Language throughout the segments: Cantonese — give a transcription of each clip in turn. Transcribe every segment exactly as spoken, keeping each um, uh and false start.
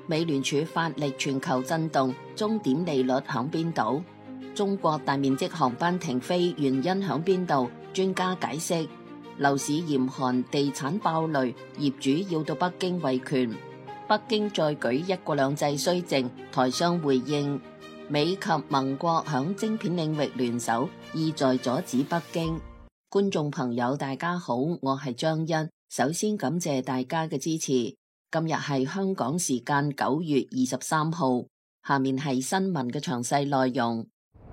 美聯儲發力全球震動，終點利率響邊度？中國大面積航班停飛原因響邊度？專家解釋。樓市嚴寒，地產爆雷，業主要到北京維權。北京再舉一國兩制須證，台商回應。美及盟國響晶片領域聯手，意在阻止北京。觀眾朋友大家好，我係張欣，首先感謝大家嘅支持。今日係香港時間九月二十三號，下面係新聞嘅詳細內容。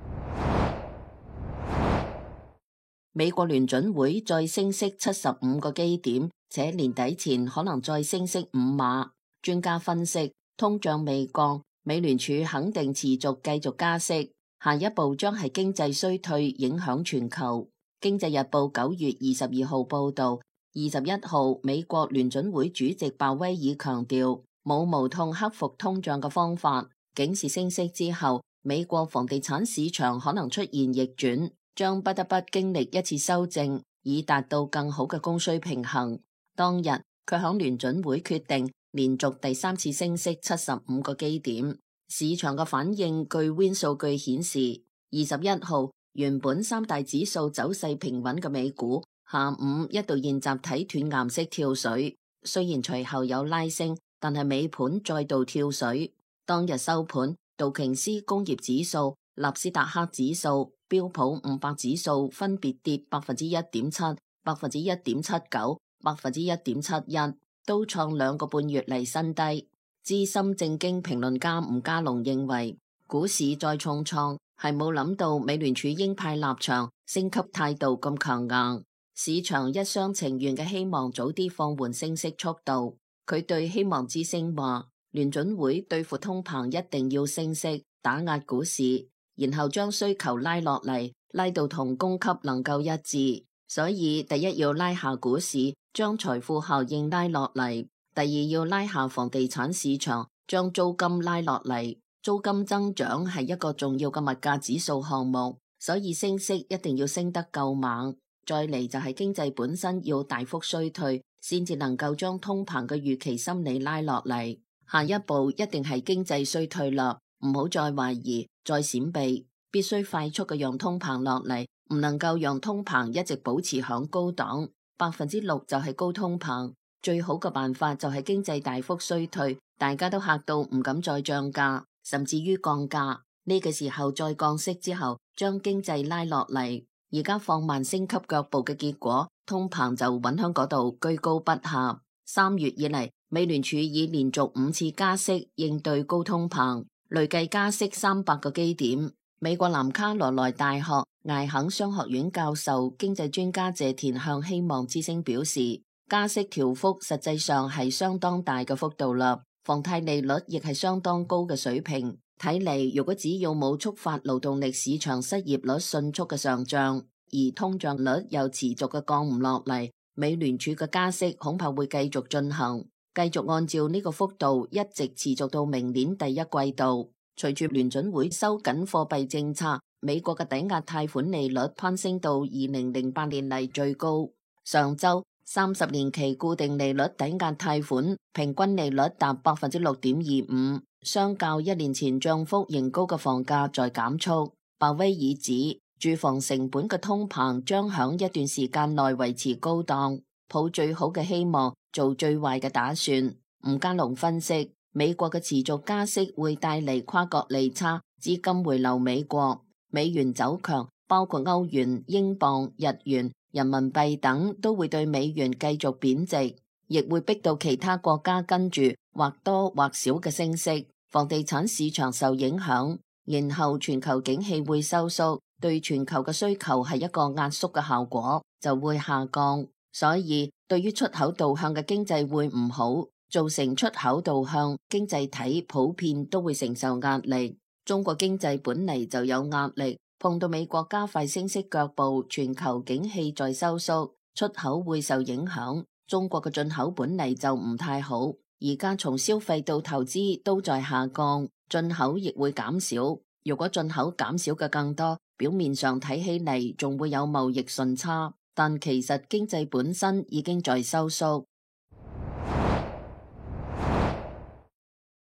美國聯準會再升息七十五個基點，且年底前可能再升息五碼。專家分析，通脹未降，美聯儲肯定持續繼續加息，下一步將係經濟衰退影響全球。經濟日報九月二十二號報道。二十一號，美國聯準會主席鮑威爾強調，冇無痛克服通脹嘅方法，警示升息之後，美國房地產市場可能出現逆轉，將不得不經歷一次修正，以達到更好嘅供需平衡。當日，佢響聯準會決定連續第三次升息七十五個基點，市場嘅反應據 Win 數據顯示，二十一號原本三大指數走勢平穩嘅美股，下午一度現集體斷崖式跳水，雖然隨後有拉升，但係尾盤再度跳水。當日收盤，道瓊斯工業指數、納斯達克指數、標普五百指數分別跌百分之一點七、百分之一點七九、百分之一點七一，都創兩個半月嚟新低。資深政經評論家吳家龍認為，股市再重創係冇諗到美聯儲鷹派立場、升級態度咁強硬。市場一廂情願嘅希望早啲放緩升息速度。佢對希望之聲話，聯準會對付通膨一定要升息，打壓股市，然後將需求拉落嚟，拉到同供給能夠一致。所以第一要拉下股市，將財富效應拉落嚟；第二要拉下房地產市場，將租金拉落嚟。租金增長係一個重要嘅物價指數項目，所以升息一定要升得夠猛。再嚟就係經濟本身要大幅衰退，先至能夠將通膨嘅預期心理拉落嚟。下一步一定係經濟衰退啦，唔好再懷疑，再閃避，必須快速嘅讓通膨落嚟，唔能夠讓通膨一直保持響高檔，百分之六就係高通膨。最好嘅辦法就係經濟大幅衰退，大家都嚇到唔敢再漲價，甚至於降價。呢個時候再降息之後，將經濟拉落嚟。而家放慢升級腳步嘅結果，通膨就穩響嗰度居高不下。三月以嚟，美聯儲以連續五次加息應對高通膨，累計加息三百個基點。美國南卡羅來大學艾肯商學院教授經濟專家謝田向希望之聲表示，加息調幅實際上係相當大嘅幅度啦，房貸利率亦係相當高嘅水平。睇嚟，如果只要冇觸發勞動力市場失業率迅速嘅上漲，而通脹率又持續嘅降唔落嚟，美聯儲嘅加息恐怕會繼續進行，繼續按照呢個幅度一直持續到明年第一季度。隨住聯準會收緊貨幣政策，美國嘅抵押貸款利率攀升到二零零八年嚟最高。上週三十年期固定利率抵押貸款平均利率達百分之六點二五。相較一年前漲幅仍高嘅房價在減速。鮑威爾指住房成本嘅通膨將響一段時間內維持高檔，抱最好嘅希望，做最壞嘅打算。吳家龍分析，美國嘅持續加息會帶嚟跨國利差，資金回流美國，美元走強，包括歐元、英鎊、日元、人民幣等都會對美元繼續貶值，亦會逼到其他國家跟住或多或少嘅升息。房地產市場受影響，然後全球景氣會收縮，對全球嘅需求係一個壓縮嘅效果，就會下降。所以對於出口導向嘅經濟會唔好，造成出口導向經濟體普遍都會承受壓力。中國經濟本嚟就有壓力，碰到美國加快升息腳步，全球景氣在收縮，出口會受影響。中國嘅進口本嚟就唔太好。而家從消費到投資都在下降，進口亦會減少。如果進口減少嘅更多，表面上睇起嚟仲會有貿易順差，但其實經濟本身已經在收縮。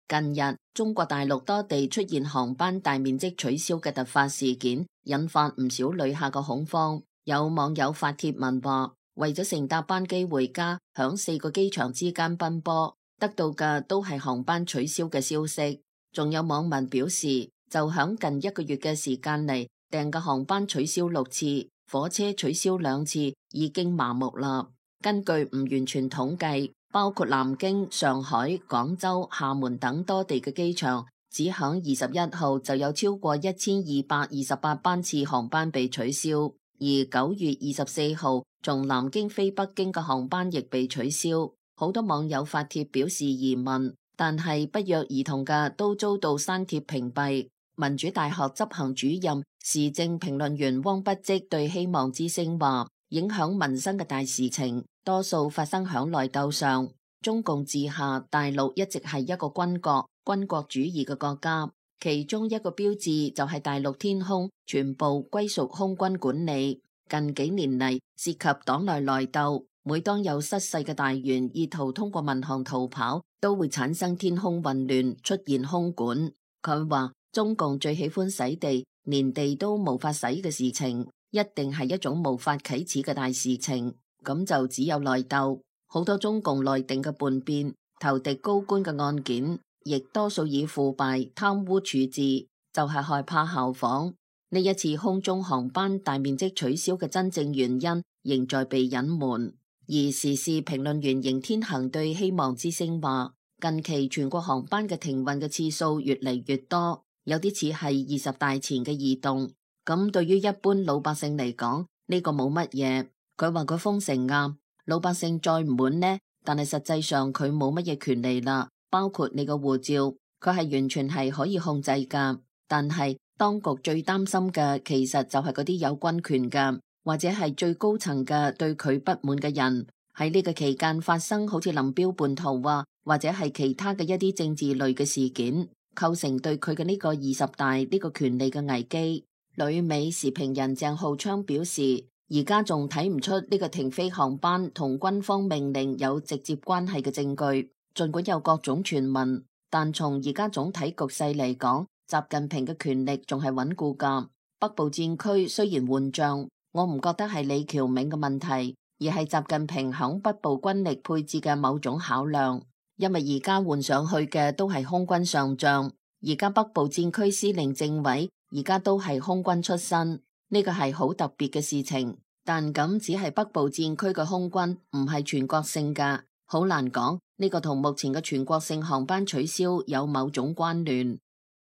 近日，中國大陸多地出現航班大面積取消嘅突發事件，引發唔少旅客嘅恐慌。有網友發帖文話，為咗乘搭班機回家，響四個機場之間奔波，得到嘅都係航班取消嘅消息。仲有網民表示，就響近一個月嘅時間嚟，訂嘅航班取消六次，火車取消兩次，已經麻木啦。根據唔完全統計，包括南京、上海、廣州、廈門等多地嘅機場，只響二十一號就有超過一千二百二十八班次航班被取消，而九月二十四號從南京飛北京嘅航班亦被取消。好多網友發帖表示疑問，但係不約而同嘅都遭到刪帖屏蔽。民主大學執行主任、時政評論員汪不積對希望之聲話，影響民生嘅大事情，多數發生響內鬥上。中共治下，大陸一直係一個軍國、軍國主義嘅國家，其中一個標誌就係大陸天空全部歸屬空軍管理。近幾年嚟涉及黨內內鬥，每當有失勢嘅大員意圖通過民航逃跑，都會產生天空混亂，出現空管。佢話中共最喜歡洗地，連地都無法洗嘅事情，一定係一種無法啟齒嘅大事情，咁就只有內鬥。好多中共內定嘅叛變、投敵高官嘅案件，亦多數以腐敗、貪污處置，就係害怕效仿。呢一次空中航班大面積取消嘅真正原因，仍在被隱瞞。而時事評論員邢天行對希望之聲話，近期全國航班嘅停運嘅次數越嚟越多，有啲似係二十大前嘅異動。咁對於一般老百姓嚟講，呢個冇乜嘢。佢話佢封城啊，老百姓再唔滿呢，但係實際上佢冇乜嘢權利啦，包括你個護照，佢係完全係可以控制噶。但係當局最擔心嘅，其實就係嗰啲有軍權嘅，或者係最高層嘅對佢不滿嘅人，喺呢個期間發生好似林彪叛逃啊，或者係其他嘅一啲政治類嘅事件，構成對佢嘅呢個二十大呢個權利嘅危機。旅美時評人鄭浩昌表示，而家仲睇唔出呢個停飛航班同軍方命令有直接關係嘅證據，盡管有各種傳聞，但從而家總體局勢嚟講，習近平嘅權力仲係穩固噶。北部戰區雖然換將，我唔覺得係李喬銘嘅問題，而係習近平響北部軍力配置嘅某種考量。因為而家換上去嘅都係空軍上將，而家北部戰區司令政委而家都係空軍出身，呢個係好特別嘅事情。但咁只係北部戰區嘅空軍，唔係全國性噶，好難講。呢個同目前嘅全國性航班取消有某種關聯。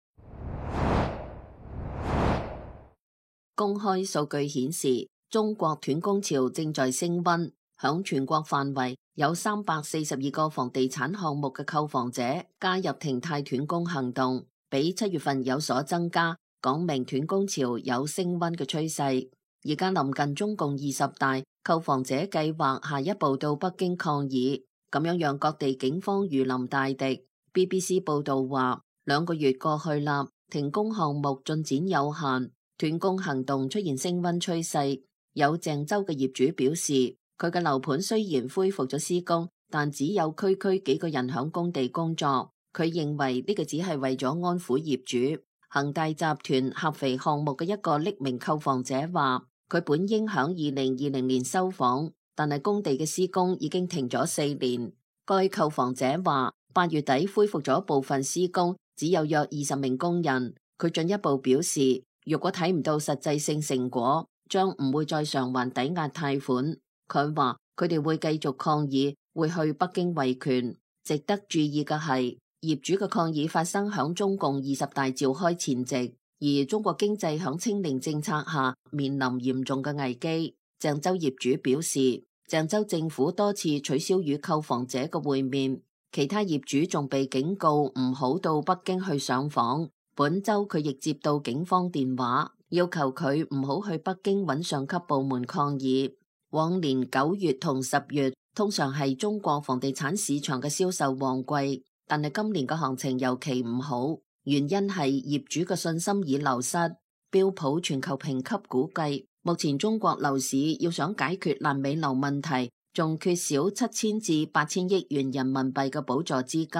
公開數據顯示，中國斷供潮正在升溫，響全國範圍有三百四十二個房地產項目嘅購房者加入停貸斷供行動，比七月份有所增加，講明斷供潮有升溫嘅趨勢。而家臨近中共二十大，購房者計劃下一步到北京抗議，咁樣讓各地警方如臨大敵。B B C 報道話，兩個月過去啦，停工項目進展有限，斷供行動出現升溫趨勢。有鄭州嘅業主表示，佢嘅樓盤雖然恢復咗施工，但只有區區幾個人響工地工作。佢認為呢個只係為咗安撫業主。恒大集團合肥項目嘅一個匿名購房者話，佢本應響二零二零年收房，但係工地嘅施工已經停咗四年。該購房者話，八月底恢復咗部分施工，只有約二十名工人。佢進一步表示，如果睇唔到實際性成果，將唔會再償還抵押貸款。佢話佢哋會繼續抗議，會去北京維權。值得注意嘅係，業主嘅抗議發生響中共二十大召開前夕，而中國經濟響清零政策下面臨嚴重嘅危機。鄭州業主表示，鄭州政府多次取消與購房者嘅會面，其他業主仲被警告唔好到北京去上訪。本周佢亦接到警方電話，要求佢唔好去北京揾上級部門抗議。往年九月同十月通常係中國房地產市場嘅銷售旺季，但係今年嘅行情尤其唔好，原因係業主嘅信心已流失。標普全球評級估計，目前中國樓市要想解決爛尾樓問題，仲缺少七千至八千億元人民幣嘅補助資金。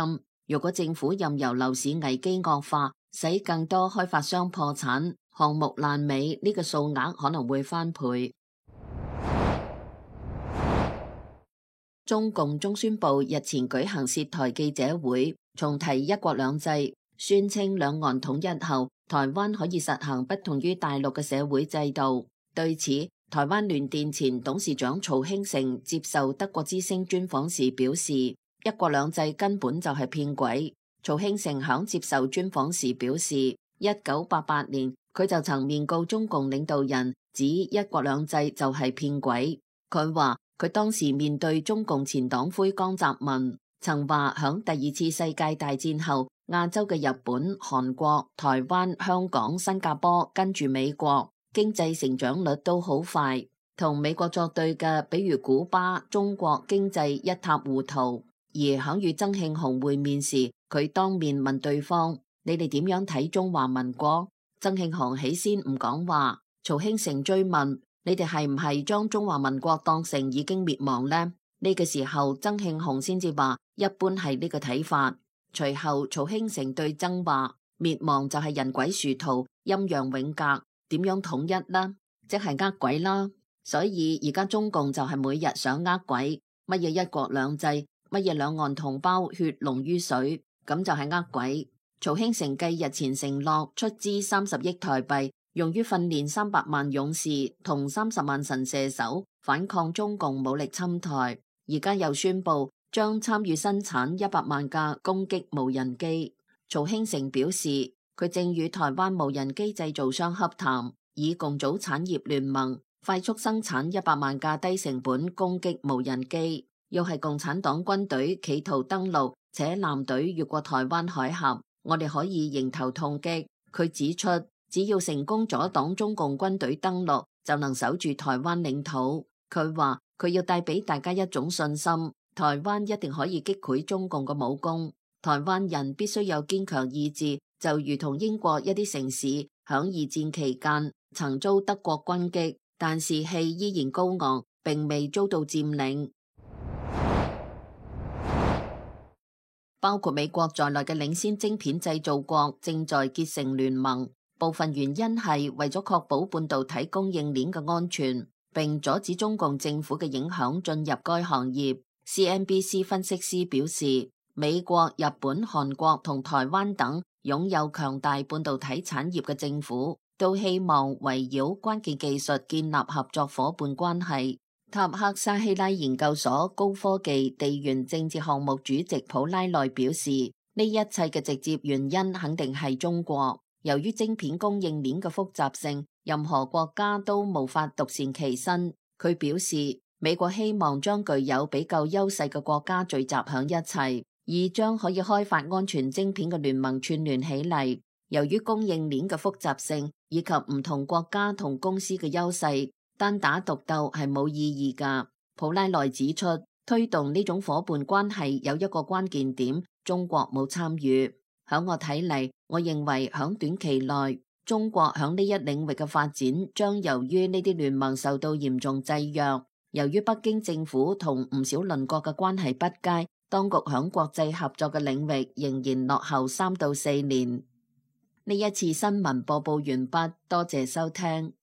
如果政府任由樓市危機惡化，使更多開發商破產、項目爛尾，呢個數額可能會翻倍。中共中宣部日前舉行涉台記者會，重提一國兩制，宣稱兩岸統一後，台灣可以實行不同於大陸嘅社會制度。對此，台灣聯電前董事長曹興誠接受德國之聲專訪時表示，一國兩制根本就係騙鬼。曹興誠響接受專訪時表示，一九八八年佢就曾面告中共領導人，指一國兩制就係騙鬼。佢話佢當時面對中共前黨魁江澤民，曾話響第二次世界大戰後，亞洲嘅日本、韓國、台灣、香港、新加坡跟住美國，經濟成長率都好快。同美國作對嘅，比如古巴、中國經濟一塌糊塗。而響與曾慶紅會面時，佢當面問對方：你哋點樣睇中華民國？曾慶紅起先唔講話，曹興誠追問：你哋係唔係將中華民國當成已經滅亡呢？呢個時候，曾慶紅先至話：一般係呢個睇法。隨後，曹興誠對曾話：滅亡就係人鬼殊途、陰陽永隔，點樣統一呢？即係呃鬼啦。所以而家中共就係每日想呃鬼，乜嘢一國兩制，乜嘢兩岸同胞血濃於水，咁就係呃鬼。曹興誠繼日前承諾出資三十億台幣，用於訓練三百萬勇士同三十萬神射手反抗中共武力侵台，而家又宣布將參與生產一百萬架攻擊無人機。曹興誠表示，佢正與台灣無人機製造商洽談，以共組產業聯盟，快速生產一百萬架低成本攻擊無人機。又係共產黨軍隊企圖登陸，且艦隊越過台灣海峽，我哋可以迎頭痛擊。佢指出，只要成功阻擋中共軍隊登陸，就能守住台灣領土。佢話佢要帶俾大家一種信心，台灣一定可以擊潰中共嘅武功。台灣人必須有堅強意志，就如同英國一啲城市響二戰期間曾遭德國軍擊，但士氣依然高昂，並未遭到佔領。包括美國在內嘅領先晶片製造國正在結成聯盟，部分原因係為咗確保半導體供應鏈嘅安全，並阻止中共政府嘅影響進入該行業。C N B C 分析師表示，美國、日本、韓國同台灣等擁有強大半導體產業嘅政府，都希望圍繞關鍵技術建立合作夥伴關係。塔克沙希拉研究所高科技地緣政治項目主席普拉內表示，呢一切嘅直接原因肯定係中國。由於晶片供應鏈嘅複雜性，任何國家都無法獨善其身。佢表示，美國希望將具有比較優勢嘅國家聚集響一齊，以將可以開發安全晶片嘅聯盟串聯起嚟。由於供應鏈嘅複雜性以及唔同國家同公司嘅優勢，單打獨鬥係冇意義㗎。普拉內指出，推動呢種夥伴關係有一個關鍵點，中國冇參與。響我睇嚟，我認為響短期內，中國響呢一領域嘅發展將由於呢啲聯盟受到嚴重制約。由於北京政府同唔少鄰國嘅關係不佳，當局響國際合作嘅領域仍然落後三到四年。呢一次新聞播報完畢，多謝收聽。